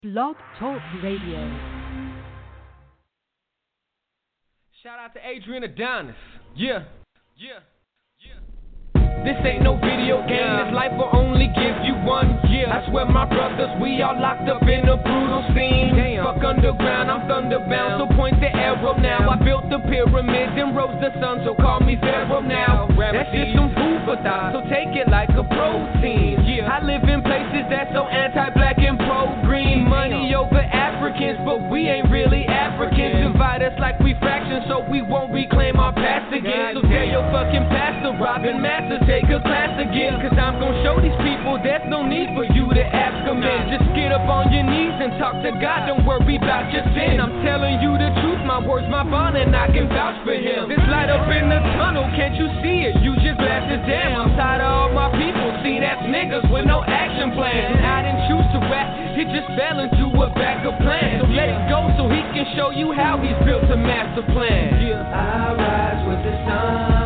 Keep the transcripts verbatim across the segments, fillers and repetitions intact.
Blog Talk Radio. Shout out to Adrian Adonis. Yeah, yeah, yeah. This ain't no video game, yeah. This life will only give you one year. I swear my brothers, we all locked up in a brutal scene. Damn. Fuck underground, I'm thunderbound, so point the arrow now. I built the pyramids and rose the sun, so call me Pharaoh now. That's just some food for thought, so take it like a protein. Yeah. I live in places that's so anti-black and pro-green. Money over Africans, but we ain't really Africans. Divide us like we fractions, so we won't reclaim our past again. So tell your fucking pastor, Robin Masters, take a class again. Cause I'm gon' show these people there's no need for you to ask them in. Just get up on your knees and talk to God, don't worry about your sin. I'm telling you the truth, my words, my bond, and I can vouch for him. This light up in the tunnel, can't you see it? Use your glasses, damn, I'm tired of all my people. See, that's niggas with no action plan. And I didn't choose to rap, it just fell into a backup plan. So let it go so he can show you how he's built a master plan. Yeah. I rise with the sun.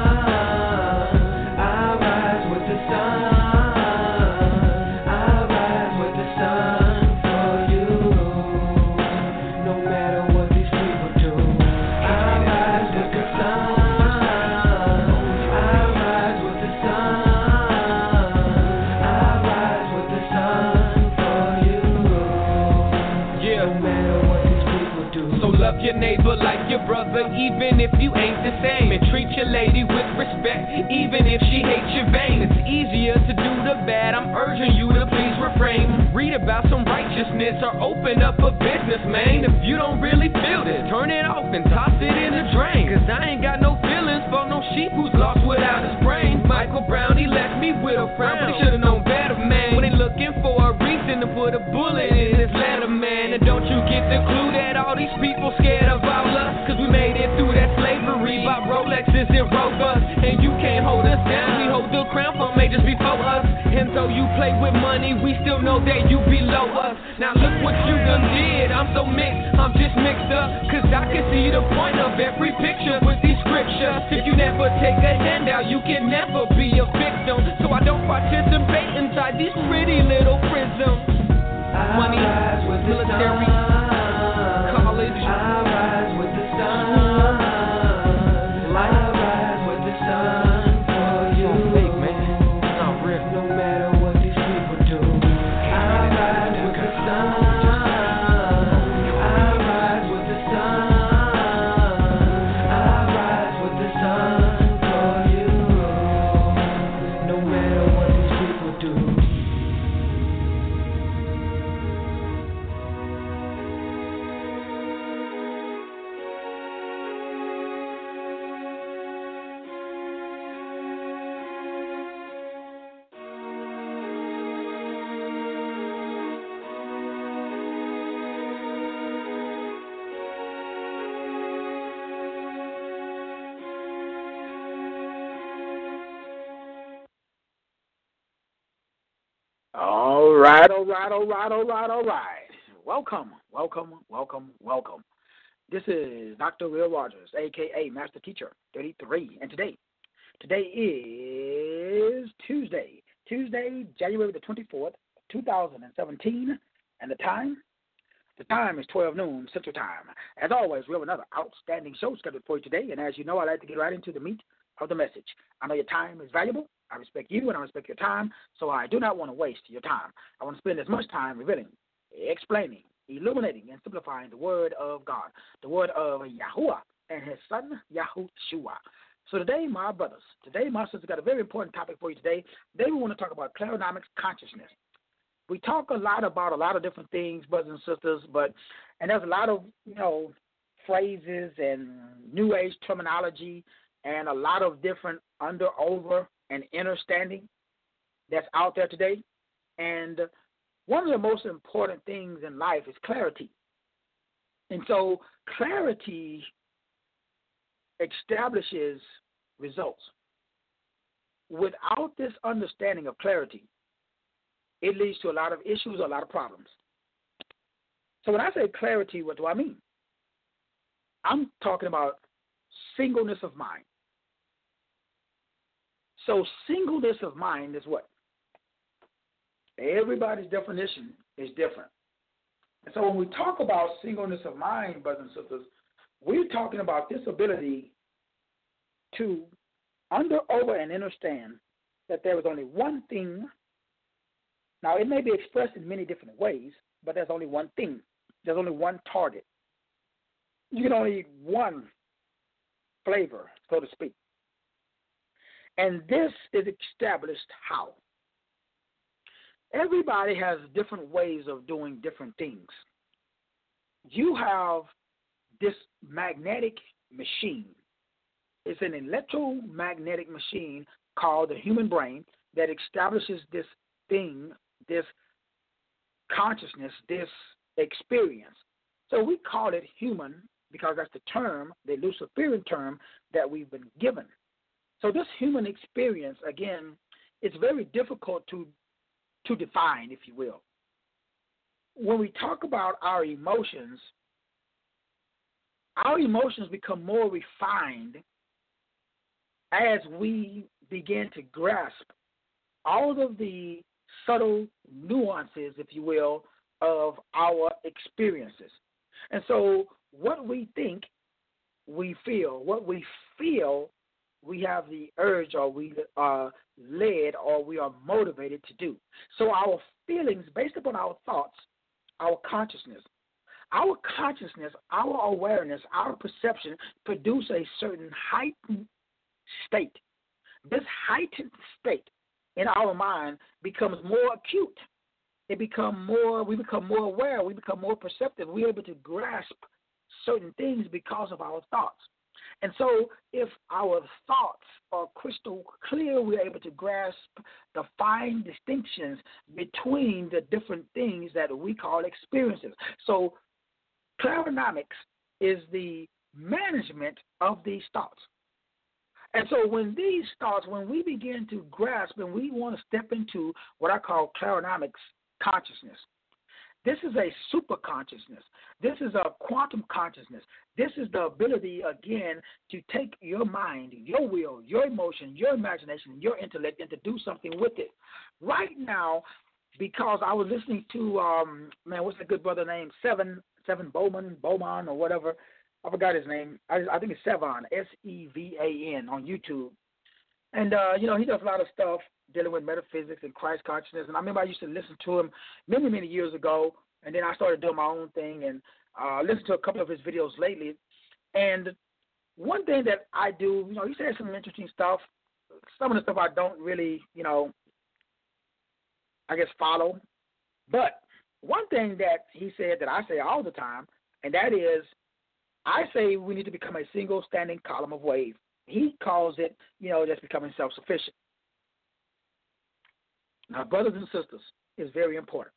Your neighbor like your brother, even if you ain't the same. And treat your lady with respect, even if she hates your vein. It's easier to do the bad, I'm urging you to please refrain. Read about some righteousness or open up a business, man. If you don't really feel this, turn it off and toss it in the drain. Cause I ain't got no feelings for no sheep who's lost without his brain. Michael Brown, he left me with a frown, but he should've known better, man. When they looking for a reason to put a bullet in his letter, man. And don't you get the clue that all these people scared of all us? Cause we made it through that slavery, bought Rolexes and Rovers, and you can't hold us down. We hold the crown for majors before us, and though you play with money, we still know that you below us. Now look what you done did, I'm so mixed, I'm just mixed up. Cause I can see the point of every picture with these scriptures. If you never take a handout, you can never be a victim. So I don't participate inside these pretty little prisms. Money, military, college, I rise with the sun. I rise with the sun for you. Fake, man. It's not real. No matter what these people do, I rise with the sun. I rise with the sun. I rise with the sun for you. No matter what these people do. All right, all right, all right, all right, all right. Welcome, welcome, welcome, welcome. This is Doctor Will Rogers, a k a. Master Teacher thirty-three, and today, today is Tuesday, Tuesday, January the twenty-fourth, two thousand seventeen, and the time, the time is twelve noon Central Time. As always, we have another outstanding show scheduled for you today, and as you know, I like to get right into the meat of the message. I know your time is valuable. I respect you and I respect your time, so I do not want to waste your time. I want to spend as much time revealing, explaining, illuminating, and simplifying the word of God, the word of Yahuwah and his son, Yahushua. So today, my brothers, today, my sisters, got a very important topic for you today. Today we want to talk about clarinomics consciousness. We talk a lot about a lot of different things, brothers and sisters, but, and there's a lot of, you know, phrases and new age terminology and a lot of different under, over, and understanding that's out there today. And one of the most important things in life is clarity. And so clarity establishes results. Without this understanding of clarity, it leads to a lot of issues, a lot of problems. So when I say clarity, what do I mean? I'm talking about singleness of mind. So singleness of mind is what? Everybody's definition is different. And so when we talk about singleness of mind, brothers and sisters, we're talking about this ability to under, over, and understand that there is only one thing. Now, it may be expressed in many different ways, but there's only one thing. There's only one target. You can only eat one flavor, so to speak. And this is established how? Everybody has different ways of doing different things. You have this magnetic machine. It's an electromagnetic machine called the human brain that establishes this thing, this consciousness, this experience. So we call it human because that's the term, the Luciferian term that we've been given. So this human experience, again, it's very difficult to to define, if you will. When we talk about our emotions, our emotions become more refined as we begin to grasp all of the subtle nuances, if you will, of our experiences. And so what we think, we feel. What we feel, we have the urge or we are led or we are motivated to do. So our feelings, based upon our thoughts, our consciousness, our consciousness, our awareness, our perception produce a certain heightened state. This heightened state in our mind becomes more acute. It become more, we become more aware, we become more perceptive. We're able to grasp certain things because of our thoughts. And so if our thoughts are crystal clear, we're able to grasp the fine distinctions between the different things that we call experiences. So clarinomics is the management of these thoughts. And so when these thoughts, when we begin to grasp and we want to step into what I call clarinomics consciousness, this is a super consciousness. This is a quantum consciousness. This is the ability, again, to take your mind, your will, your emotion, your imagination, your intellect, and to do something with it. Right now, because I was listening to, um, man, what's that good brother named? Seven, Seven Bowman, Bowman, or whatever. I forgot his name. I, I think it's Sevan, S E V A N, on YouTube. And, uh, you know, he does a lot of stuff dealing with metaphysics and Christ consciousness. And I remember I used to listen to him many, many years ago, and then I started doing my own thing and uh, listened to a couple of his videos lately. And one thing that I do, you know, he said some interesting stuff. Some of the stuff I don't really, you know, I guess follow. But one thing that he said that I say all the time, and that is, I say we need to become a single standing column of wave. He calls it, you know, just becoming self-sufficient. Now, brothers and sisters, is very important.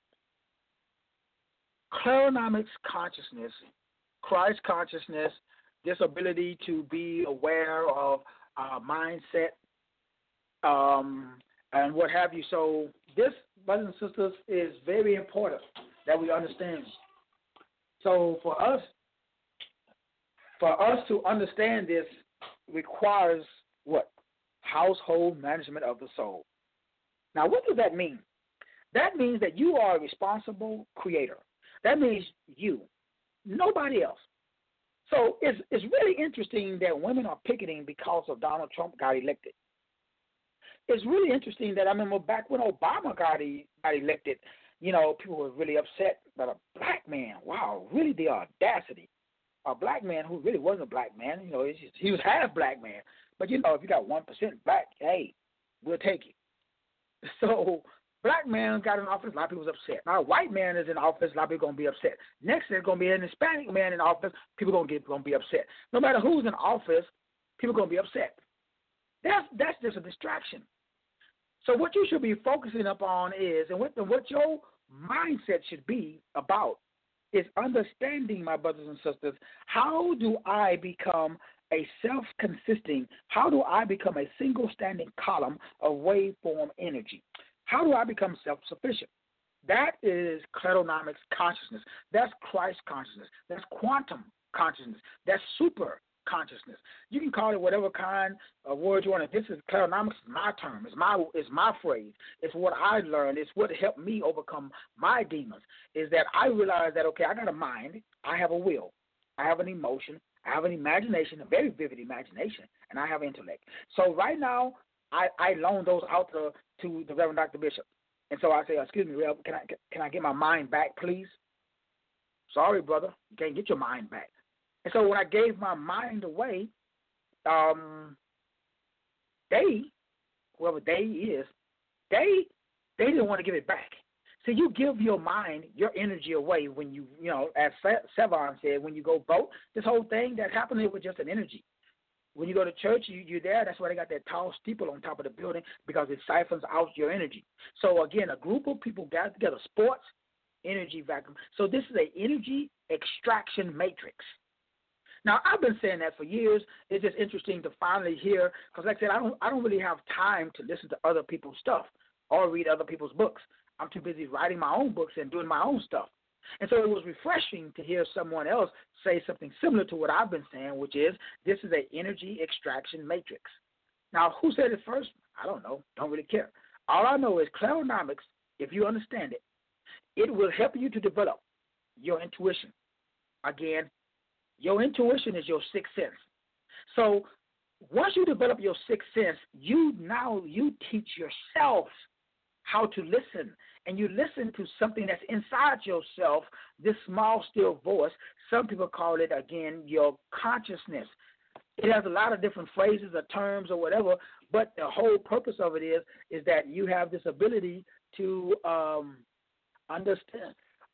Clarinomics consciousness, Christ consciousness, this ability to be aware of our mindset, um, and what have you. So this, brothers and sisters, is very important that we understand. So for us, for us to understand this requires what? Household management of the soul. Now, what does that mean? That means that you are a responsible creator. That means you, nobody else. So it's, it's really interesting that women are picketing because of Donald Trump got elected. It's really interesting that I remember back when Obama got, got elected, you know, people were really upset that a black man, wow, really the audacity. A black man who really wasn't a black man, you know, just, he was half black man. But, you know, if you got one percent black, hey, we'll take it. So black man got in office, a lot of people was upset. Now a white man is in office, a lot of people going to be upset. Next there's going to be an Hispanic man in office, people going to get going to be upset. No matter who's in office, people going to be upset. That's that's just a distraction. So what you should be focusing upon is, and what, and what your mindset should be about, is understanding, my brothers and sisters, how do I become a self-consisting, how do I become a single standing column of waveform energy? How do I become self-sufficient? That is clarinomics consciousness. That's Christ consciousness. That's quantum consciousness. That's super consciousness. You can call it whatever kind of word you want. This is Claronomics is my term. It's my it's my phrase. It's what I learned. It's what helped me overcome my demons. Is that I realized that, okay, I got a mind. I have a will. I have an emotion. I have an imagination, a very vivid imagination, and I have intellect. So right now, I, I loan those out to, to the Reverend Doctor Bishop. And so I say, excuse me, Rev, can I, can I get my mind back, please? Sorry, brother, you can't get your mind back. And so when I gave my mind away, um, they, whoever they is, they they didn't want to give it back. So you give your mind, your energy away when you, you know, as Sevon said, when you go vote, this whole thing that happened here was just an energy. When you go to church, you, you're there. That's why they got that tall steeple on top of the building, because it siphons out your energy. So, again, a group of people got together, sports, energy vacuum. So this is an energy extraction matrix. Now, I've been saying that for years. It's just interesting to finally hear, because like I said, I don't, I don't really have time to listen to other people's stuff or read other people's books. I'm too busy writing my own books and doing my own stuff. And so it was refreshing to hear someone else say something similar to what I've been saying, which is this is an energy extraction matrix. Now, who said it first? I don't know. Don't really care. All I know is Claronomics, if you understand it, it will help you to develop your intuition. Again, your intuition is your sixth sense. So once you develop your sixth sense, you now you teach yourself how to listen. And you listen to something that's inside yourself, this small, still voice. Some people call it, again, your consciousness. It has a lot of different phrases or terms or whatever, but the whole purpose of it is is that you have this ability to um, understand.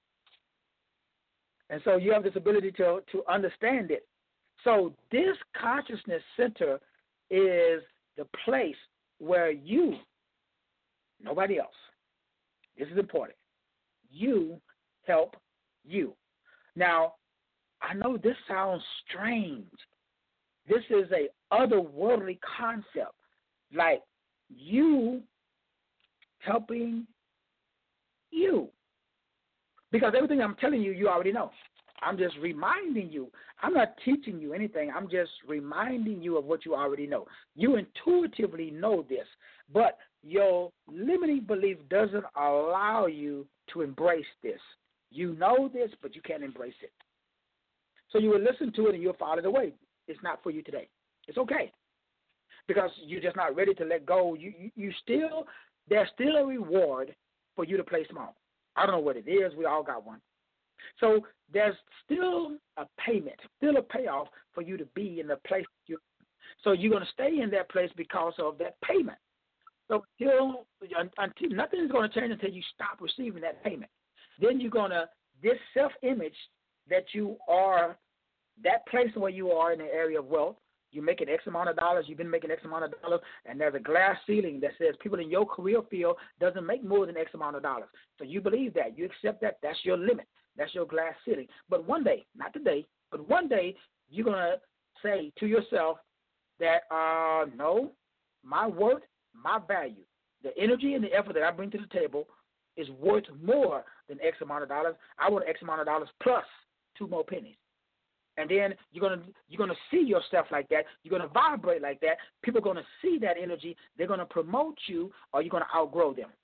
And so you have this ability to, to understand it. So this consciousness center is the place where you, nobody else, this is important, you help you. Now, I know this sounds strange. This is a otherworldly concept, like you helping you. Because everything I'm telling you, you already know. I'm just reminding you. I'm not teaching you anything. I'm just reminding you of what you already know. You intuitively know this, but your limiting belief doesn't allow you to embrace this. You know this, but you can't embrace it. So you will listen to it and you'll file it away. It's not for you today. It's okay, because you're just not ready to let go. You, you, you still, there's still a reward for you to play small. I don't know what it is. We all got one. So there's still a payment, still a payoff for you to be in the place you. So you're going to stay in that place because of that payment. So until, until nothing is going to change until you stop receiving that payment. Then you're going to, this self-image that you are, that place where you are in the area of wealth, you're making X amount of dollars, you've been making X amount of dollars, and there's a glass ceiling that says people in your career field doesn't make more than X amount of dollars. So you believe that. You accept that. That's your limit. That's your glass ceiling. But one day, not today, but one day, you're going to say to yourself that, uh, no, my worth, my value, the energy and the effort that I bring to the table is worth more than X amount of dollars. I want X amount of dollars plus two more pennies. And then you're gonna you're gonna see yourself like that. You're gonna vibrate like that. People are gonna see that energy. They're gonna promote you, or you're gonna outgrow them.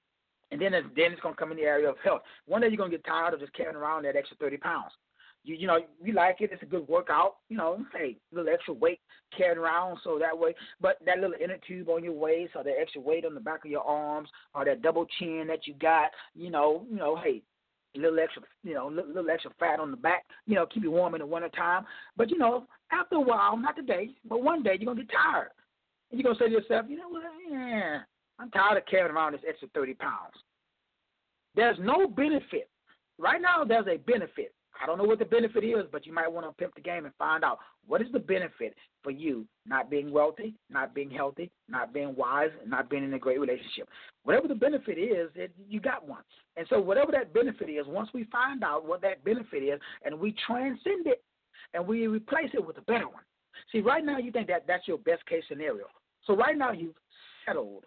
And then it's, then it's gonna come in the area of health. One day you're gonna get tired of just carrying around that extra thirty pounds. You you know you like it. It's a good workout. You know, hey, a little extra weight carrying around so that way. But that little inner tube on your waist, or that extra weight on the back of your arms, or that double chin that you got. You know, you know, hey. A little extra, you know, little, little extra fat on the back, you know, keep you warm in the wintertime. But, you know, after a while, not today, but one day you're going to get tired. And you're going to say to yourself, you know what, yeah, I'm tired of carrying around this extra thirty pounds. There's no benefit. Right now, there's a benefit. I don't know what the benefit is, but you might want to pimp the game and find out what is the benefit for you not being wealthy, not being healthy, not being wise, and not being in a great relationship. Whatever the benefit is, it, you got one. And so whatever that benefit is, once we find out what that benefit is and we transcend it and we replace it with a better one. See, right now you think that that's your best case scenario. So right now you've settled.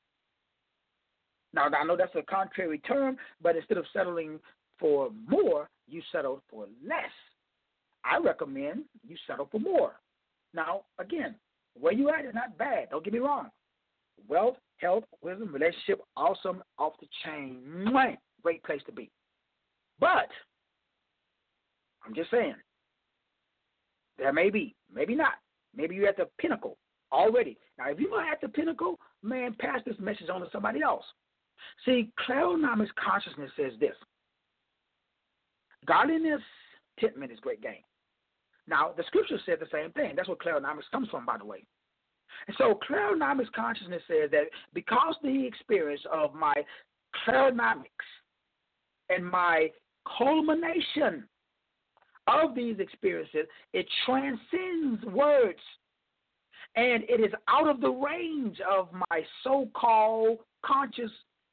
Now, I know that's a contrary term, but instead of settling for more, you settle for less. I recommend you settle for more. Now, again, where you at is not bad. Don't get me wrong. Wealth, health, wisdom, relationship, awesome, off the chain. Mwah, great place to be. But I'm just saying, there may be, maybe not. Maybe you're at the pinnacle already. Now, if you're at the pinnacle, man, pass this message on to somebody else. See, clairvoyance consciousness says this. Godliness, contentment is great gain. Now, the scripture said the same thing. That's what clairvoyance comes from, by the way. And so clairvoyance consciousness says that because the experience of my clairvoyance and my culmination of these experiences, it transcends words. And it is out of the range of my so-called conscious,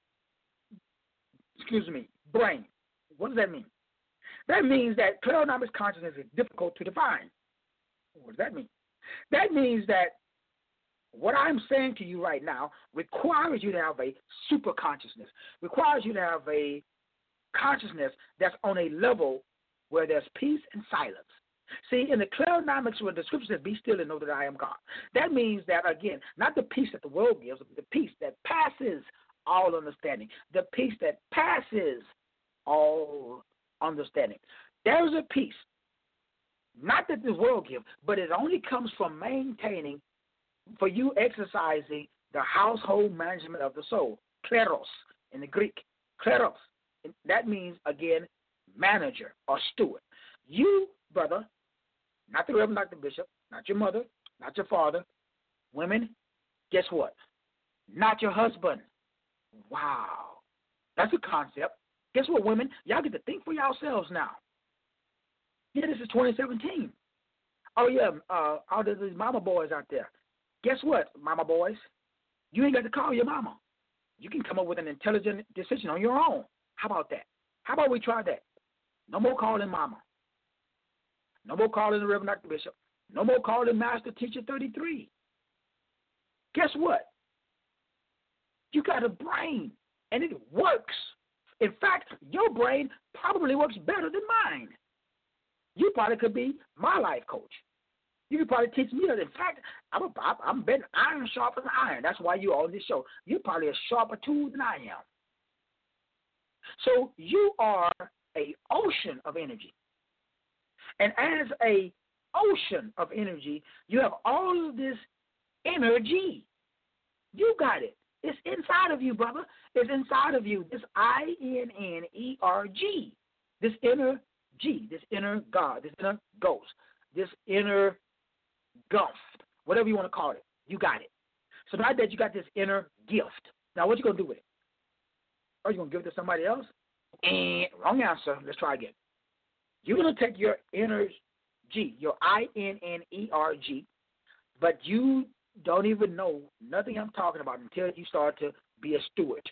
excuse me, brain. What does that mean? That means that clairvoyance consciousness is difficult to define. What does that mean? That means that what I'm saying to you right now requires you to have a super consciousness, requires you to have a consciousness that's on a level where there's peace and silence. See, in the clairvoyance, where the scripture says, be still and know that I am God. That means that, again, not the peace that the world gives, but the peace that passes all understanding, the peace that passes all understanding. There's a peace, not that the world gives, but it only comes from maintaining, for you exercising the household management of the soul, kleros in the Greek, kleros. That means, again, manager or steward. You, brother, not the Reverend Doctor Bishop, not your mother, not your father, women, guess what? Not your husband. Wow. That's a concept. Guess what, women? Y'all get to think for yourselves now. Yeah, this is twenty seventeen. Oh, yeah, uh, all these mama boys out there. Guess what, mama boys? You ain't got to call your mama. You can come up with an intelligent decision on your own. How about that? How about we try that? No more calling mama. No more calling the Reverend Doctor Bishop. No more calling Master Teacher thirty-three. Guess what? You got a brain, and it works. In fact, your brain probably works better than mine. You probably could be my life coach. You could probably teach me. In fact, I'm, a, I'm betting iron sharper than iron. That's why you're on this show. You're probably a sharper tool than I am. So you are an ocean of energy. And as a ocean of energy, you have all of this energy. You got it. It's inside of you, brother. It's inside of you. This I N N E R G. This inner G, this inner God, this inner ghost, this inner gulf, whatever you want to call it. You got it. So now that you got this inner gift, now what you going to do with it? Are you going to give it to somebody else? And wrong answer. Let's try again. You're going to take your inner G, your I N N E R G, but you don't even know nothing I'm talking about until you start to be a steward.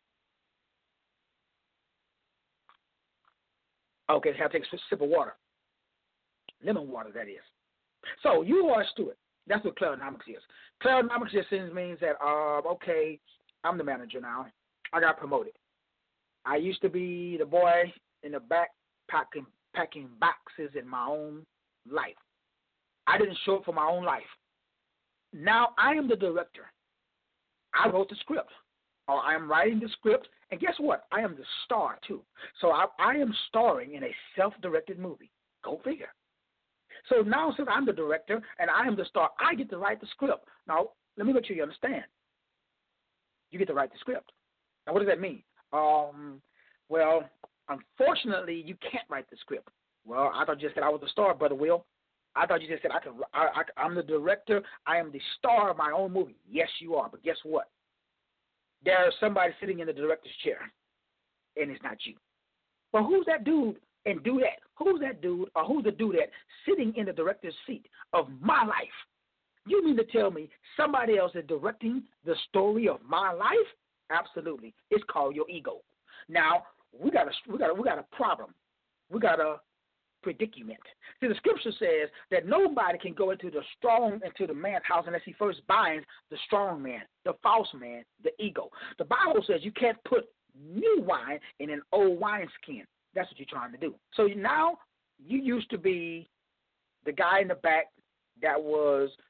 Okay, have to take a sip of water. Lemon water, that is. So you are a steward. That's what clairvoyance is. Clairvoyance just means that, uh, okay, I'm the manager now. I got promoted. I used to be the boy in the back packing, packing boxes in my own life. I didn't show up for my own life. Now I am the director. I wrote the script, or I am writing the script, and guess what? I am the star, too. So I, I am starring in a self-directed movie. Go figure. So now since I'm the director and I am the star, I get to write the script. Now, let me make sure you understand. You get to write the script. Now, what does that mean? Um, well, unfortunately, you can't write the script. Well, I thought you just said I was the star, Brother Will. I thought you just said I could. I, I, I'm the director. I am the star of my own movie. Yes, you are. But guess what? There's somebody sitting in the director's chair, and it's not you. Well, who's that dude and do that? Who's that dude or who's the dude that sitting in the director's seat of my life? You mean to tell me somebody else is directing the story of my life? Absolutely. It's called your ego. Now we got a we got a, we got a problem. We got a predicament. See, the scripture says that nobody can go into the strong, into the man's house unless he first binds the strong man, the false man, the ego. The Bible says you can't put new wine in an old wineskin. That's what you're trying to do. So now you used to be the guy in the back that was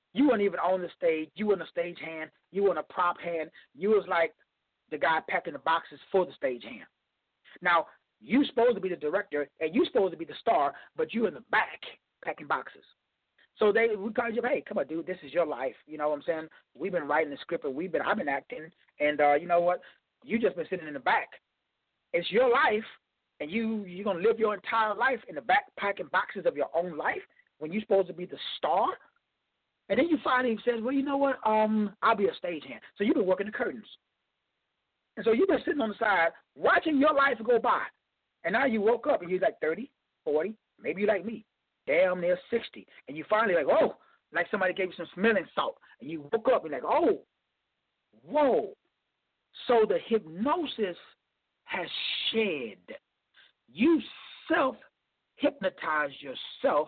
You weren't even on the stage. You weren't a stage hand. You weren't a prop hand. You was like the guy packing the boxes for the stage hand. Now, you supposed to be the director, and you supposed to be the star, but you in the back packing boxes. So they we called you, hey, come on, dude, this is your life. You know what I'm saying? We've been writing the script, and we've been I've been acting, and uh, you know what? You just been sitting in the back. It's your life, and you you're gonna live your entire life in the back packing boxes of your own life when you're supposed to be the star. And then you finally says, well, you know what? Um, I'll be a stagehand. So you've been working the curtains, and so you've been sitting on the side watching your life go by. And now you woke up and you're like thirty, forty, maybe you're like me, damn near sixty. And you finally like, oh, like somebody gave you some smelling salt. And you woke up and like, oh, whoa. So the hypnosis has shed. You self-hypnotize yourself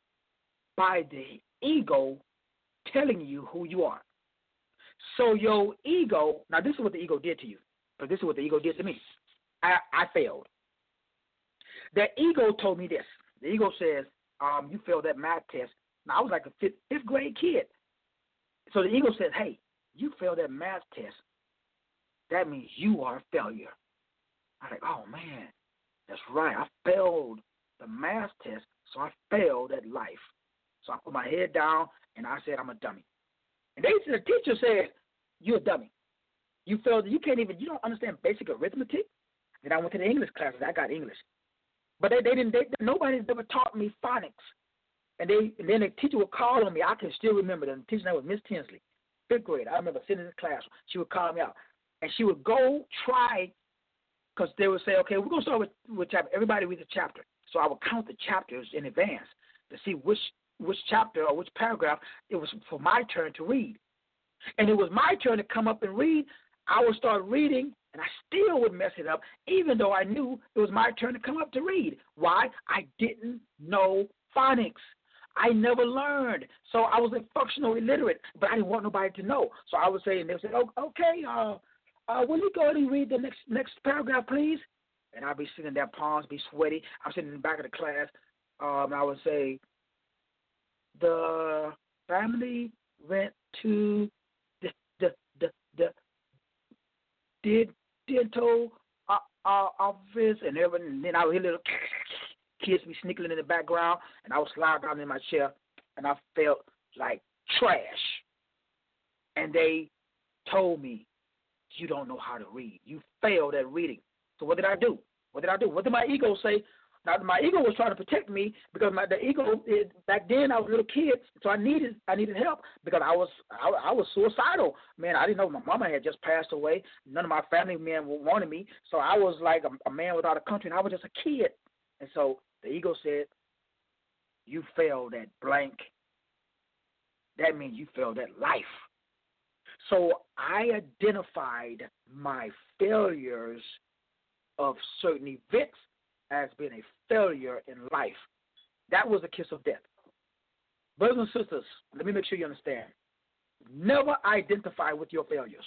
by the ego telling you who you are. So your ego, now this is what the ego did to you, but this is what the ego did to me. I, I failed. The ego told me this. The ego says, um, you failed that math test. Now, I was like a fifth, fifth grade kid. So the ego says, hey, you failed that math test. That means you are a failure. I'm like, oh, man, that's right. I failed the math test, so I failed at life. So I put my head down, and I said, I'm a dummy. And they said, the teacher said, you're a dummy. You failed. You can't even, you don't understand basic arithmetic. Then I went to the English classes. I got English. But they, they didn't. They, nobody's ever taught me phonics, and they and then the teacher would call on me. I can still remember the teacher's name was Miss Tinsley, fifth grade. I remember sitting in the class. She would call me out, and she would go try, because they would say, okay, we're gonna start with with chapter. Everybody reads a chapter. So I would count the chapters in advance to see which which chapter or which paragraph it was for my turn to read, and it was my turn to come up and read. I would start reading. And I still would mess it up, even though I knew it was my turn to come up to read. Why? I didn't know phonics. I never learned. So I was functional illiterate, but I didn't want nobody to know. So I would say, and they would say, oh, okay, uh, uh, will you go ahead and read the next next paragraph, please? And I'd be sitting there, palms be sweaty. I'm sitting in the back of the class. Um, I would say, the family went to the, the, the, the, did dental uh, uh, office, and, and then I would hear little kids be snickling in the background, and I would slide down in my chair, and I felt like trash. And they told me, you don't know how to read. You failed at reading. So what did I do? What did I do? What did my ego say? Now, my ego was trying to protect me because my the ego it, back then I was a little kid, so I needed I needed help because I was I, I was suicidal. Man, I didn't know my mama had just passed away. None of my family men wanted me, so I was like a, a man without a country, and I was just a kid. And so the ego said, "You failed at blank. That means you failed at life." So I identified my failures of certain events as being a failure in life. That was a kiss of death. Brothers and sisters, let me make sure you understand. Never identify with your failures.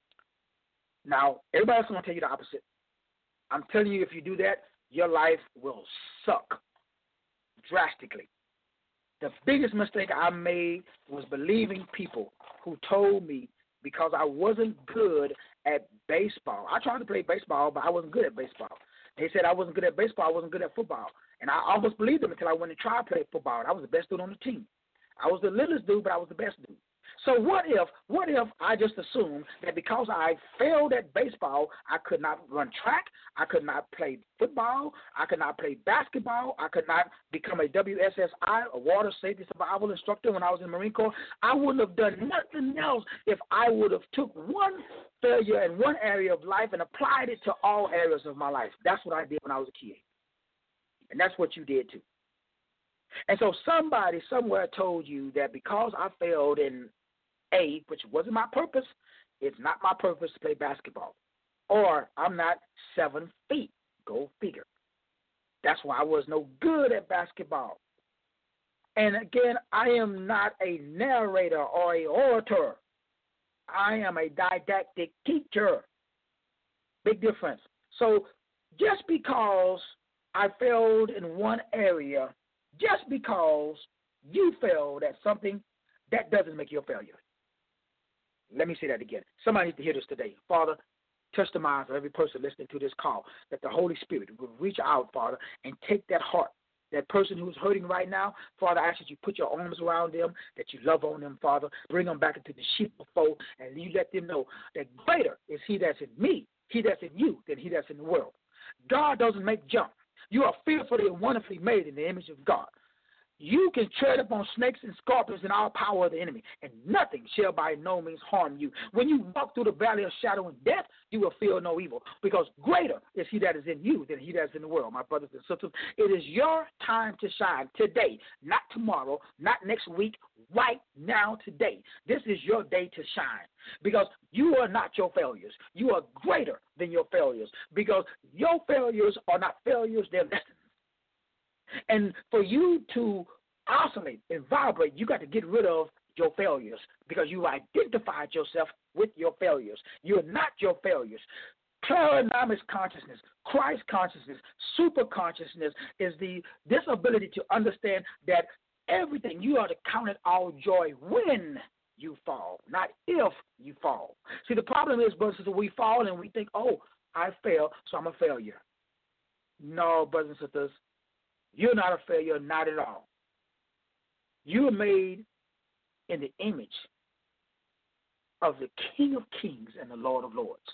Now, everybody else is going to tell you the opposite. I'm telling you, if you do that, your life will suck drastically. The biggest mistake I made was believing people who told me because I wasn't good at baseball. I tried to play baseball, but I wasn't good at baseball. They said I wasn't good at baseball, I wasn't good at football. And I almost believed them until I went and tried to play football. And I was the best dude on the team. I was the littlest dude, but I was the best dude. So what if, what if I just assumed that because I failed at baseball, I could not run track, I could not play football, I could not play basketball, I could not become a W S S I, a water safety survival instructor when I was in the Marine Corps. I wouldn't have done nothing else if I would have took one failure in one area of life and applied it to all areas of my life. That's what I did when I was a kid. And that's what you did too. And so somebody somewhere told you that because I failed in A, which wasn't my purpose, it's not my purpose to play basketball. Or I'm not seven feet. Go figure. That's why I was no good at basketball. And again, I am not a narrator or a orator. I am a didactic teacher. Big difference. So just because I failed in one area, just because you failed at something, that doesn't make you a failure. Let me say that again. Somebody needs to hear this today. Father, touch the minds of every person listening to this call, that the Holy Spirit will reach out, Father, and take that heart, that person who is hurting right now. Father, I ask that you put your arms around them, that you love on them, Father. Bring them back into the sheepfold, and you let them know that greater is he that's in me, he that's in you, than he that's in the world. God doesn't make junk. You are fearfully and wonderfully made in the image of God. You can tread upon snakes and scorpions and all power of the enemy, and nothing shall by no means harm you. When you walk through the valley of shadow and death, you will feel no evil, because greater is he that is in you than he that is in the world. My brothers and sisters, it is your time to shine today, not tomorrow, not next week, right now, today. This is your day to shine, because you are not your failures. You are greater than your failures, because your failures are not failures, they're lessons. And for you to oscillate and vibrate, you got to get rid of your failures, because you identified yourself with your failures. You're not your failures. Clarinomics consciousness, Christ consciousness, super consciousness is the this ability to understand that everything you are to count it all joy when you fall, not if you fall. See, the problem is, brothers and sisters, we fall and we think, oh, I failed, so I'm a failure. No, brothers and sisters. You're not a failure, not at all. You are made in the image of the King of Kings and the Lord of Lords.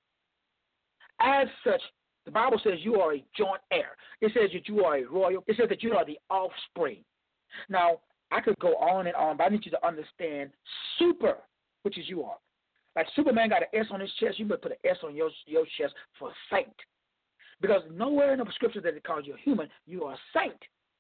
As such, the Bible says you are a joint heir. It says that you are a royal. It says that you are the offspring. Now, I could go on and on, but I need you to understand super, which is you are. Like Superman got an S on his chest, you better put an S on your, your chest for saint. Because nowhere in the scripture that it calls you a human, you are a saint.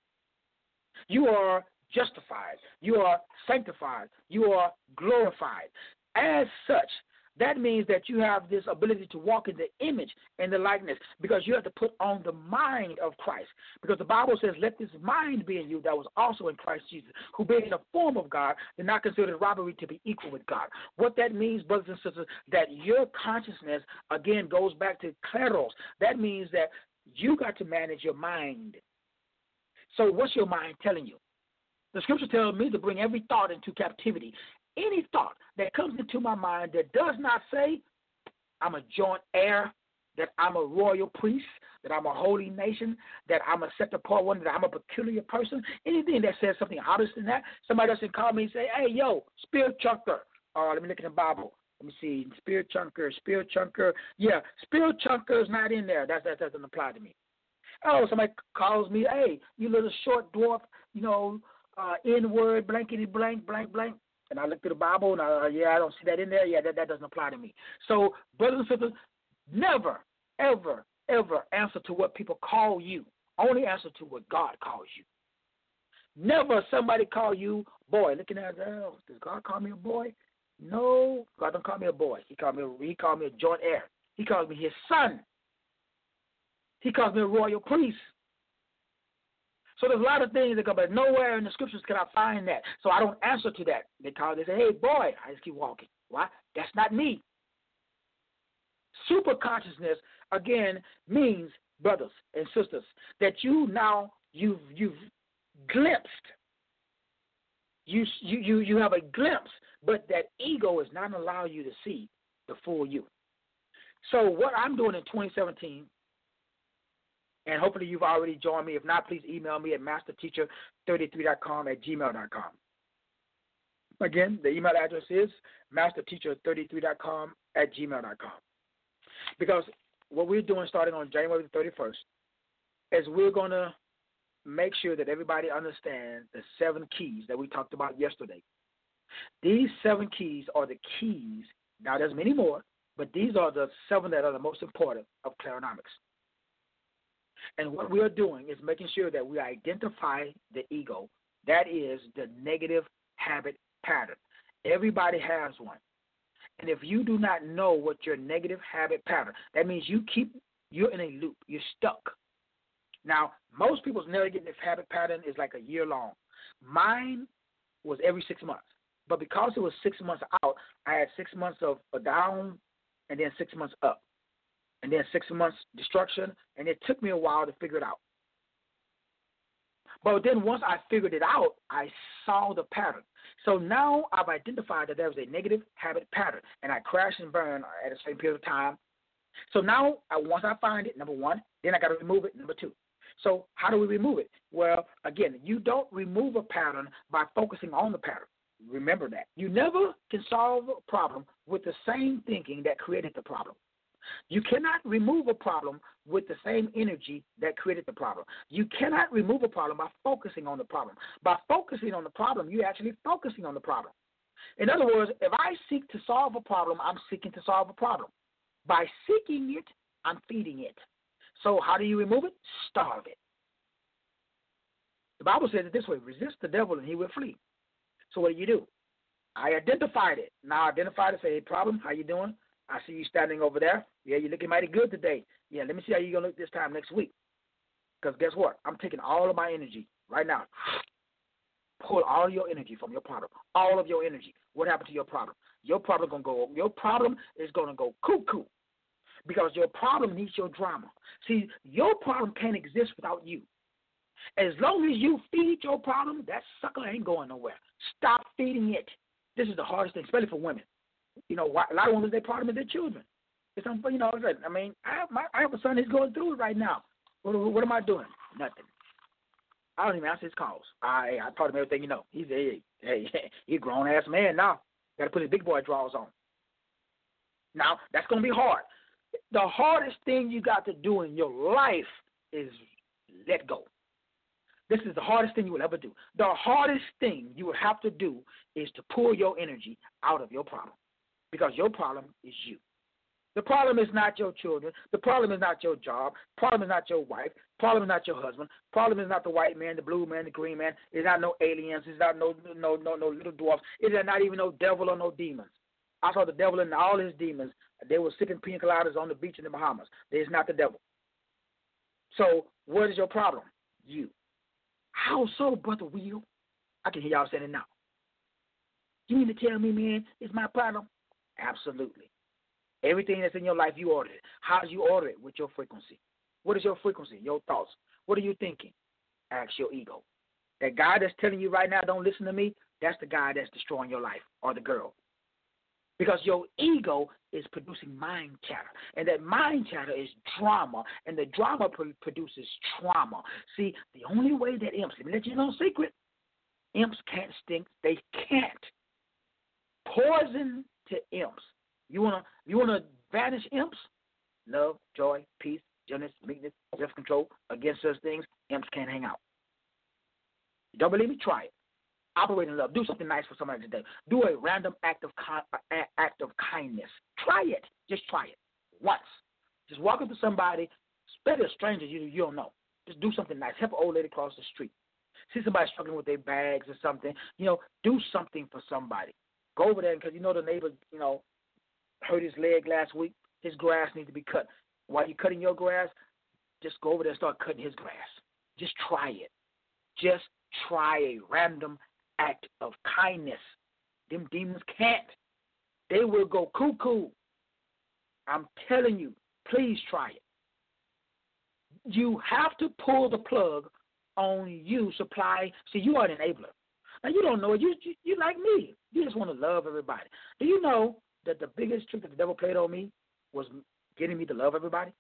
You are justified. You are sanctified. You are glorified. As such, that means that you have this ability to walk in the image and the likeness, because you have to put on the mind of Christ. Because the Bible says, let this mind be in you that was also in Christ Jesus, who being in the form of God did not consider robbery to be equal with God. What that means, brothers and sisters, that your consciousness, again, goes back to kleros. That means that you got to manage your mind. So what's your mind telling you? The scripture tells me to bring every thought into captivity. Any thought that comes into my mind that does not say I'm a joint heir, that I'm a royal priest, that I'm a holy nation, that I'm a set apart one, that I'm a peculiar person, anything that says something other than that, somebody doesn't call me and say, hey, yo, spirit chunker. All right, let me look in the Bible. Let me see, spirit chunker, spirit chunker. Yeah, spirit chunker is not in there. That, that doesn't apply to me. Oh, somebody calls me, hey, you little short dwarf, you know, uh, N-word, blankety blank, blank, blank. And I look through the Bible, and I, uh, yeah, I don't see that in there. Yeah, that, that doesn't apply to me. So, brothers and sisters, never, ever, ever answer to what people call you. Only answer to what God calls you. Never somebody call you boy. Looking at, oh, does God call me a boy? No, God don't call me a boy. He called me, he called me a joint heir. He calls me his son. He calls me a royal priest. So there's a lot of things that go, but nowhere in the scriptures can I find that. So I don't answer to that. They call, they say, hey, boy, I just keep walking. Why? That's not me. Super consciousness, again, means, brothers and sisters, that you now, you've, you've glimpsed. You, you, you, you have a glimpse, but that ego is not allowing you to see the full you. So what I'm doing in twenty seventeen, and hopefully you've already joined me. If not, please email me at master teacher thirty-three dot com at gmail dot com. Again, the email address is master teacher thirty-three dot com at gmail dot com. Because what we're doing starting on January the thirty-first is we're going to make sure that everybody understands the seven keys that we talked about yesterday. These seven keys are the keys. Now, there's many more, but these are the seven that are the most important of Clarinomics. And what we are doing is making sure that we identify the ego. That is the negative habit pattern. Everybody has one. And if you do not know what your negative habit pattern, that means you keep, you're in a loop. You're stuck. Now, most people's negative habit pattern is like a year long. Mine was every six months. But because it was six months out, I had six months of a down and then six months up. And then six months destruction, and it took me a while to figure it out. But then once I figured it out, I saw the pattern. So now I've identified that there was a negative habit pattern, and I crash and burn at a certain period of time. So now, I, once I find it, number one, then I got to remove it, number two. So how do we remove it? Well, again, you don't remove a pattern by focusing on the pattern. Remember that. You never can solve a problem with the same thinking that created the problem. You cannot remove a problem with the same energy that created the problem. You cannot remove a problem by focusing on the problem. By focusing on the problem, you're actually focusing on the problem. In other words, if I seek to solve a problem, I'm seeking to solve a problem. By seeking it, I'm feeding it. So how do you remove it? Starve it. The Bible says it this way: resist the devil and he will flee. So what do you do? I identified it. Now I identified it, say, hey, problem, how you doing? I see you standing over there. Yeah, you're looking mighty good today. Yeah, let me see how you're going to look this time next week. Because guess what? I'm taking all of my energy right now. Pull all your energy from your problem. All of your energy. What happened to your problem? Your problem gonna go. Your problem is going to go cuckoo. Because your problem needs your drama. See, your problem can't exist without you. As long as you feed your problem, that sucker ain't going nowhere. Stop feeding it. This is the hardest thing, especially for women. You know, a lot of women, their problem is their children. It's, you know, I mean, I have, my, I have a son who's going through it right now. What, what am I doing? Nothing. I don't even answer his calls. I I taught him everything you know. He's a hey, hey, he's a grown-ass man now. Got to put his big boy drawers on. Now, that's going to be hard. The hardest thing you got to do in your life is let go. This is the hardest thing you will ever do. The hardest thing you will have to do is to pull your energy out of your problem, because your problem is you. The problem is not your children. The problem is not your job. The problem is not your wife. The problem is not your husband. The problem is not the white man, the blue man, the green man. It's not no aliens. It's not no no no no little dwarfs. It's not even no devil or no demons. I saw the devil and all his demons. They were sipping pina coladas on the beach in the Bahamas. It's not the devil. So what is your problem? You. How so, Brother Will? I can hear y'all saying it now. You mean to tell me, man, it's my problem? Absolutely. Everything that's in your life, you order it. How do you order it? With your frequency. What is your frequency? Your thoughts. What are you thinking? Ask your ego. That guy that's telling you right now, don't listen to me, that's the guy that's destroying your life, or the girl. Because your ego is producing mind chatter. And that mind chatter is drama. And the drama pro- produces trauma. See, the only way that imps, let me let you know a secret, imps can't stink. They can't. Poison to imps. You wanna you wanna banish imps? Love, joy, peace, gentleness, meekness, self-control. Against such things, imps can't hang out. You don't believe me? Try it. Operate in love. Do something nice for somebody today. Do a random act of ki- act of kindness. Try it. Just try it once. Just walk up to somebody, especially a stranger you you don't know. Just do something nice. Help an old lady cross the street. See somebody struggling with their bags or something. You know, do something for somebody. Go over there because you know the neighbor, you know, hurt his leg last week. His grass needs to be cut. While you're cutting your grass, just go over there and start cutting his grass. Just try it. Just try a random act of kindness. Them demons can't. They will go cuckoo. I'm telling you, please try it. You have to pull the plug on you, supply. See, you are an enabler. Now, you don't know it. You, you, you like me. You just want to love everybody. Do you know that the biggest trick that the devil played on me was getting me to love everybody?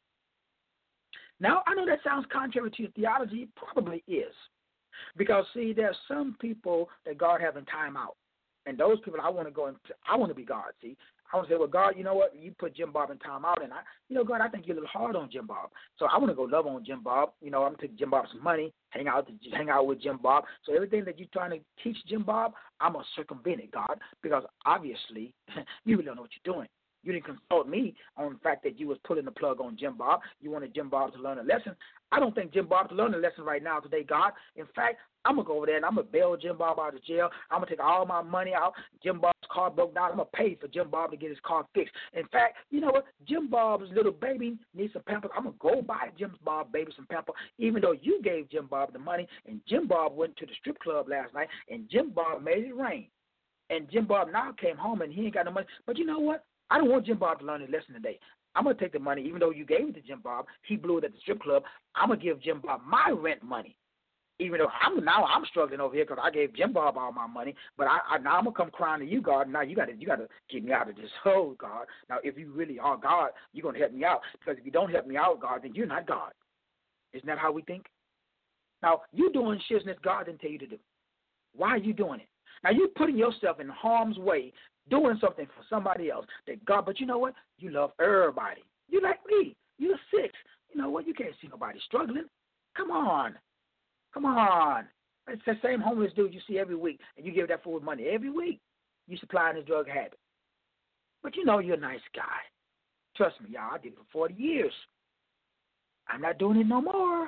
Now, I know that sounds contrary to your theology. It probably is. Because, see, there are some people that God has in time out. And those people, I want to go into, I want to be God, see. I want to say, well, God, you know what? You put Jim Bob in time out. And, I, you know, God, I think you're a little hard on Jim Bob. So I want to go love on Jim Bob. You know, I'm going to take Jim Bob some money, hang out hang out with Jim Bob. So everything that you're trying to teach Jim Bob, I'm going to circumvent it, God. Because, obviously, you really don't know what you're doing. You didn't consult me on the fact that you was pulling the plug on Jim Bob. You wanted Jim Bob to learn a lesson. I don't think Jim Bob to learn a lesson right now today, God. In fact, I'm going to go over there and I'm going to bail Jim Bob out of jail. I'm going to take all my money out. Jim Bob's car broke down. I'm going to pay for Jim Bob to get his car fixed. In fact, you know what? Jim Bob's little baby needs some Pampers. I'm going to go buy Jim Bob baby some Pampers, even though you gave Jim Bob the money. And Jim Bob went to the strip club last night, and Jim Bob made it rain. And Jim Bob now came home, and he ain't got no money. But you know what? I don't want Jim Bob to learn his lesson today. I'm going to take the money, even though you gave it to Jim Bob. He blew it at the strip club. I'm going to give Jim Bob my rent money. Even though I'm now I'm struggling over here because I gave Jim Bob all my money, but I, I now I'm gonna come crying to you, God. Now you gotta you gotta get me out of this hole, God. Now if you really are God, you're gonna help me out. Because if you don't help me out, God, then you're not God. Isn't that how we think? Now you doing shit that God didn't tell you to do. Why are you doing it? Now you're putting yourself in harm's way, doing something for somebody else that God. But you know what? You love everybody. You like me. You're six. You know what? You can't see nobody struggling. Come on. Come on. It's the same homeless dude you see every week, and you give that fool money every week. You supplying his drug habit. But you know you're a nice guy. Trust me, y'all. I did it for forty years. I'm not doing it no more.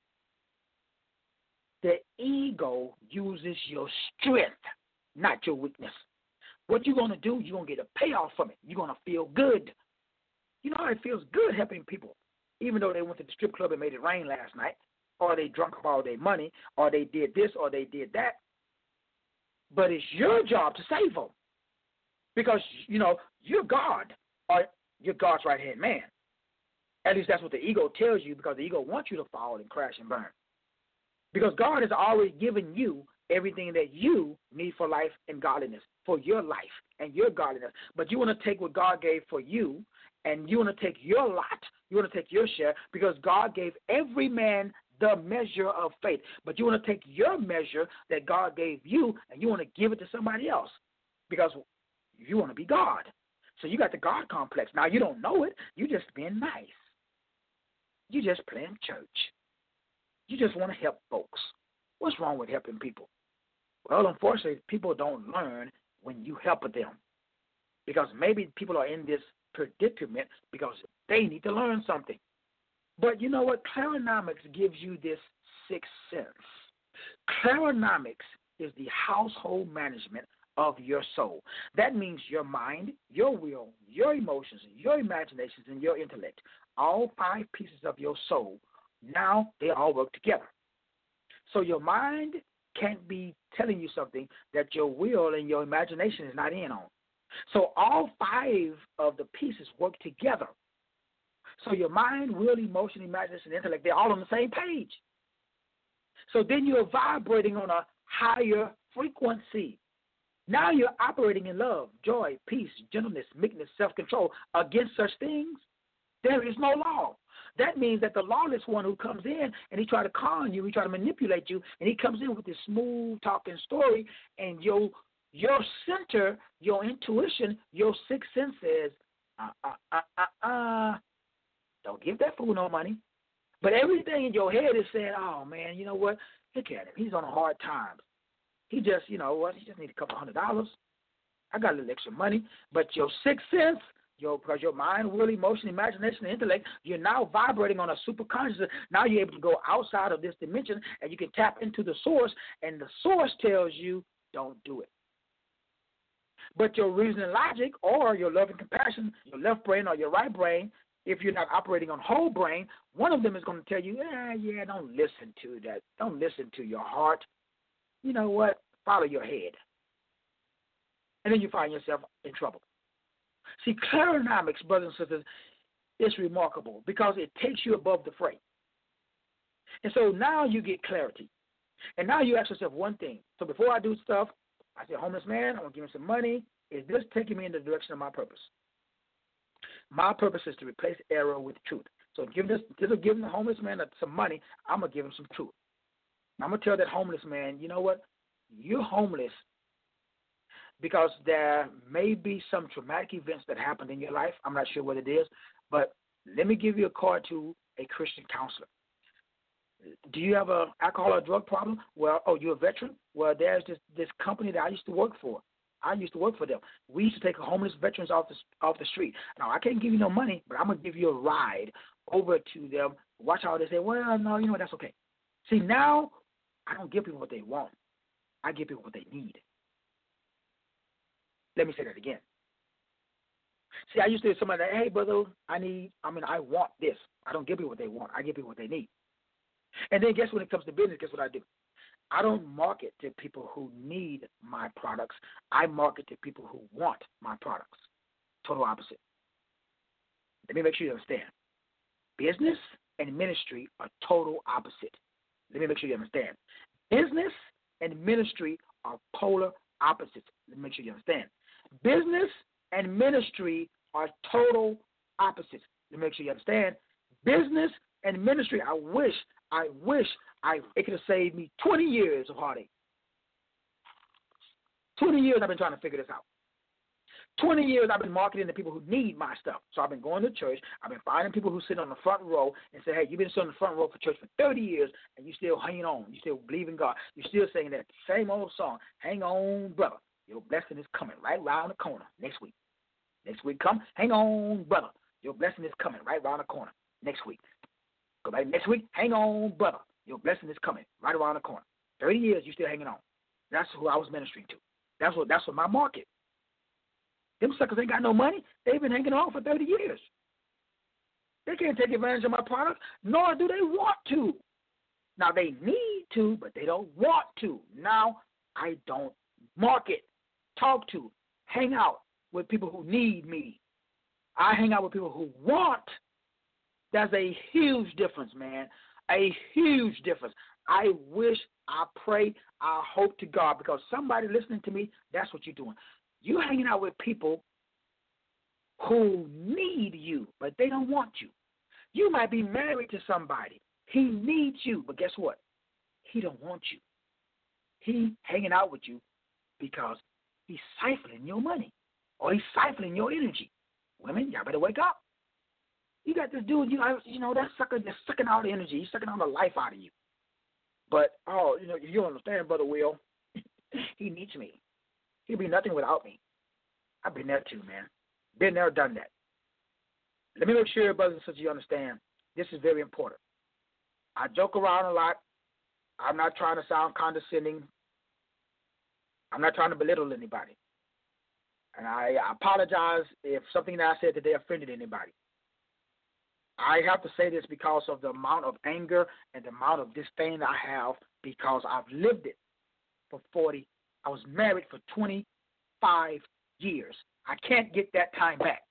The ego uses your strength, not your weakness. What you're going to do, you're going to get a payoff from it. You're going to feel good. You know how it feels good helping people, even though they went to the strip club and made it rain last night, or they drunk up all their money, or they did this, or they did that. But it's your job to save them. Because, you know, you're God, or you're God's right-hand man. At least that's what the ego tells you, because the ego wants you to fall and crash and burn. Because God has already given you everything that you need for life and godliness, for your life and your godliness. But you want to take what God gave for you, and you want to take your lot, you want to take your share, because God gave every man the measure of faith. But you want to take your measure that God gave you, and you want to give it to somebody else, because you want to be God. So you got the God complex. Now, you don't know it. You just being nice. You just playing church. You just want to help folks. What's wrong with helping people? Well, unfortunately, people don't learn when you help them, because maybe people are in this predicament because they need to learn something. But you know what? Clarinomics gives you this sixth sense. Clarinomics is the household management of your soul. That means your mind, your will, your emotions, your imaginations, and your intellect. All five pieces of your soul, now they all work together. So your mind can't be telling you something that your will and your imagination is not in on. So all five of the pieces work together. So your mind, will, emotion, imagination, intellect, they're all on the same page. So then you're vibrating on a higher frequency. Now you're operating in love, joy, peace, gentleness, meekness, self-control. Against such things, there is no law. That means that the lawless one who comes in and he try to con you, he try to manipulate you, and he comes in with this smooth talking story, and your your center, your intuition, your sixth sense says, uh, uh, uh, uh, uh, don't give that fool no money. But everything in your head is saying, oh, man, you know what? Look at him. He's on hard times. He just, you know what, he just need a couple hundred dollars. I got a little extra money. But your sixth sense, your, because your mind, will, emotion, imagination, and intellect, you're now vibrating on a superconscious. Now you're able to go outside of this dimension, and you can tap into the source, and the source tells you, don't do it. But your reason and logic, or your love and compassion, your left brain or your right brain, if you're not operating on whole brain, one of them is going to tell you, yeah, yeah, don't listen to that. Don't listen to your heart. You know what? Follow your head. And then you find yourself in trouble. See, clarinomics, brothers and sisters, is remarkable because it takes you above the fray. And so now you get clarity. And now you ask yourself one thing. So before I do stuff, I say, homeless man, I'm going to give him some money. Is this taking me in the direction of my purpose? My purpose is to replace error with truth. So give this, instead of giving the homeless man some money, I'm going to give him some truth. I'm going to tell that homeless man, you know what? You're homeless because there may be some traumatic events that happened in your life. I'm not sure what it is, but let me give you a card to a Christian counselor. Do you have an alcohol or drug problem? Well, oh, you're a veteran? Well, there's this, this company that I used to work for. I used to work for them. We used to take homeless veterans off the, off the street. Now, I can't give you no money, but I'm going to give you a ride over to them. Watch how they say, well, no, you know what, that's okay. See, now I don't give people what they want. I give people what they need. Let me say that again. See, I used to tell somebody, hey, brother, I need, I mean, I want this. I don't give people what they want. I give people what they need. And then guess when it comes to business, guess what I do? I don't market to people who need my products. I market to people who want my products. Total opposite. Let me make sure you understand. Business and ministry are total opposite. Let me make sure you understand. Business and ministry are polar opposites. Let me make sure you understand. Business and ministry are total opposites. Let me make sure you understand. Business and ministry, I wish, I wish I it could have saved me twenty years of heartache. twenty years I've been trying to figure this out. twenty years I've been marketing to people who need my stuff. So I've been going to church. I've been finding people who sit on the front row and say, hey, you've been sitting on the front row for church for thirty years and you still hanging on. You still believe in God. You're still singing that same old song. Hang on, brother. Your blessing is coming right around the corner next week. Next week come. Hang on, brother. Your blessing is coming right around the corner next week. Go back next week. Hang on, brother. Your blessing is coming right around the corner. thirty years, you still hanging on. That's who I was ministering to. That's what that's what my market. Them suckers ain't got no money. They've been hanging on for thirty years. They can't take advantage of my product, nor do they want to. Now, they need to, but they don't want to. Now, I don't market, talk to, hang out with people who need me. I hang out with people who want. That's a huge difference, man. A huge difference. I wish, I pray, I hope to God, because somebody listening to me, that's what you're doing. You're hanging out with people who need you, but they don't want you. You might be married to somebody. He needs you, but guess what? He don't want you. He hanging out with you because he's siphoning your money or he's siphoning your energy. Women, y'all better wake up. You got this dude, you know, you know that sucker just sucking all the energy. He's sucking all the life out of you. But, oh, you know, you don't understand, Brother Will. He needs me. He'll be nothing without me. I've been there too, man. Been there, done that. Let me make sure, brothers and sisters, you understand. This is very important. I joke around a lot. I'm not trying to sound condescending. I'm not trying to belittle anybody. And I apologize if something that I said today offended anybody. I have to say this because of the amount of anger and the amount of disdain I have, because I've lived it for forty. I was married for twenty-five years. I can't get that time back.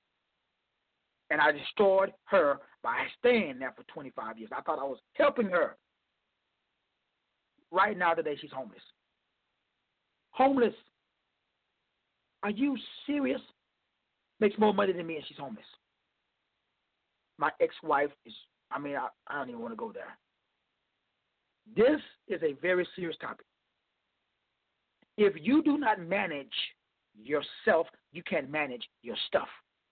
And I destroyed her by staying there for twenty-five years. I thought I was helping her. Right now, today, she's homeless. Homeless. Are you serious? Makes more money than me and she's homeless. My ex-wife is, I mean, I, I don't even want to go there. This is a very serious topic. If you do not manage yourself, you can't manage your stuff.